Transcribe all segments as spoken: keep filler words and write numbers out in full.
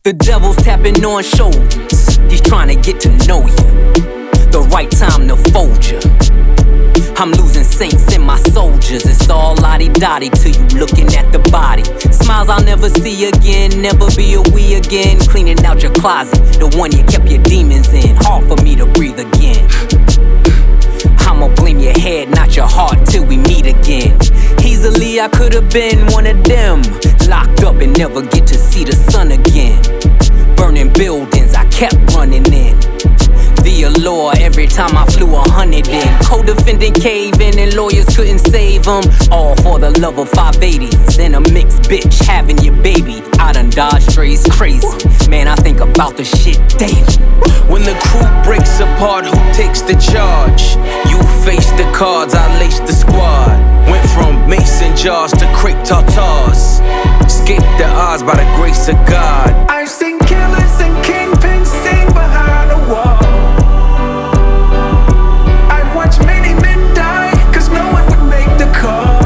The devil's tapping on shoulders, he's trying to get to know you. The right time to fold you. I'm losing saints in my soldiers. It's all lottie-dottie till you looking at the body. Smiles I'll never see again, never be a we again. Cleaning out your closet, the one you kept your demons in. Hard for me to breathe again. I'ma blame your head, not your heart, till we meet again. Easily I could've been one of them, locked up and never get to see the sun again. Burning buildings I kept running in. The allure every time I flew a hundred in. Co-defendant caving and lawyers couldn't save them. All for the love of five eighties and a mixed bitch having your baby. I done dodged strays crazy. Man, I think about the shit daily. When the crew breaks apart, who takes the charge? You face the cards, I lace the squad. Went from mason jars to crepe tartars. Escaped the odds by the grace of God. I've seen killers and kingpins sing behind the wall. I've watched many men die, cause no one would make the call.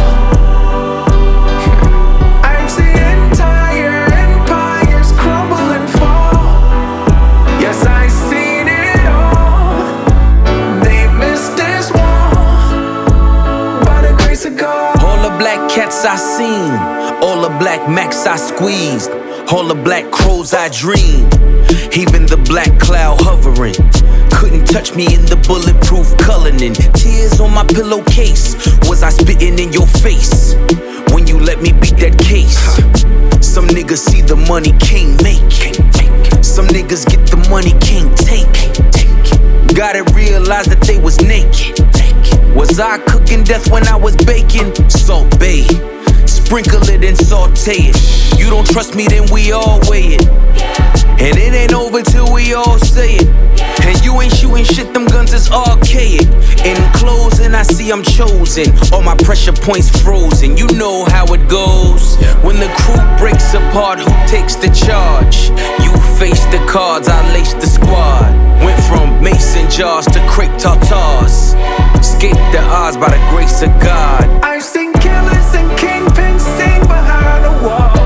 I've seen entire empires crumble and fall. Yes, I've seen it all. They missed this wall by the grace of God. All the black cats I seen, all the black macs I squeezed, all the black crows I dreamed, even the black cloud hovering. Couldn't touch me in the bulletproof Cullinan. Tears on my pillowcase. Was I spitting in your face when you let me beat that case? Some niggas see the money, can't make. Some niggas get the money, can't take. Gotta realize that they was naked. Was I cooking death when I was baking? Salt Bay, sprinkle it and saute it. You don't trust me, then we all weigh it. And it ain't over till we all say it. And you ain't shooting shit, them guns is archaic. In closing, I see I'm chosen. All my pressure points frozen. You know how it goes. When the crew breaks apart, who takes the charge? You face the cards, I lace the squad. Went from mason jars to crepe tartars. Escaped the odds by the grace of God. I've seen killers and kingpins sing behind the wall.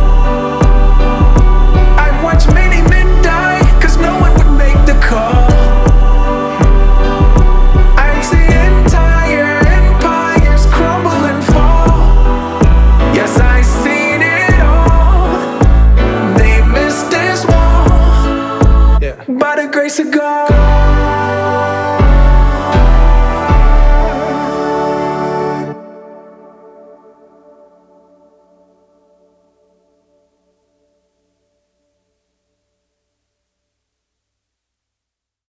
I've watched many men die, cause no one would make the call. I've seen entire empires crumble and fall. Yes, I've seen it all. They missed this wall, yeah, by the grace of God.